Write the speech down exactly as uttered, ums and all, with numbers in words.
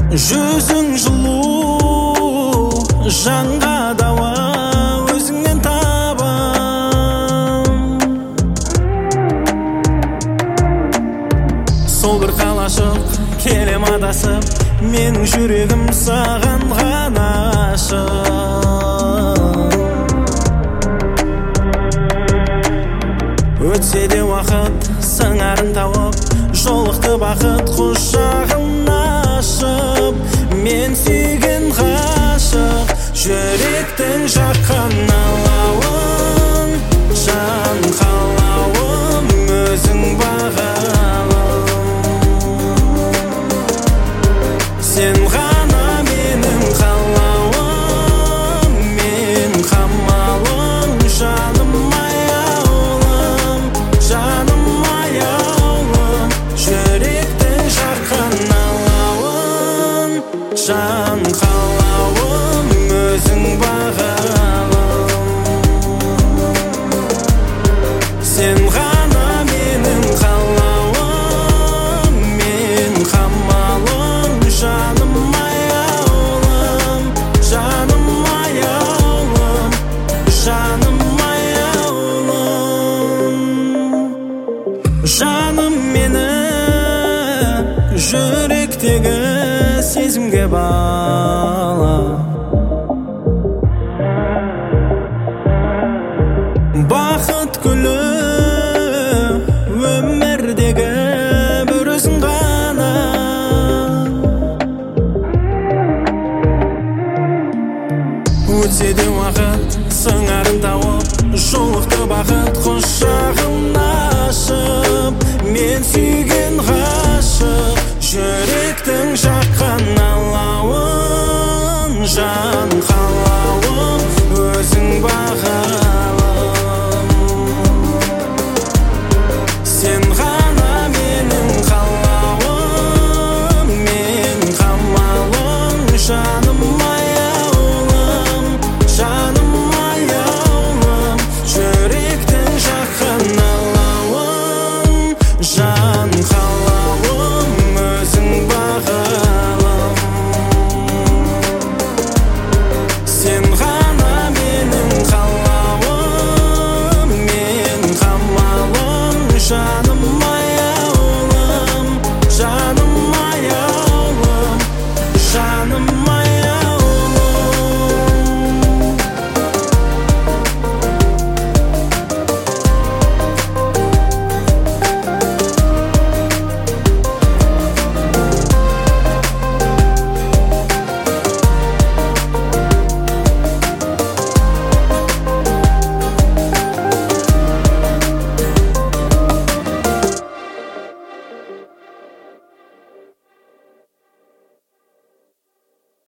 Жүзің жылу, жанға дауа, өзіңнен табам. Сол бір қалашық келем адасып, менің жүрегім саған ғана ашық. Өтсе де уақыт сыңарын тауып, жолықты бақыт құшағын ашып. Мен сүйген ғашық, жүректің жаққан алауын, жан қалауым өзің бағалым. Сен ғана менің қалауым, мен қамалым, жаным аяулым, жаным аяулым, жүректің жаққан алауын, жан қалауым өзің бағалым. Сен ғана менің қалауым, мен қамалым, жаным аяулым, жаным аяулым, жаным аяулым. Жаным мені жүректегі сезімге бала.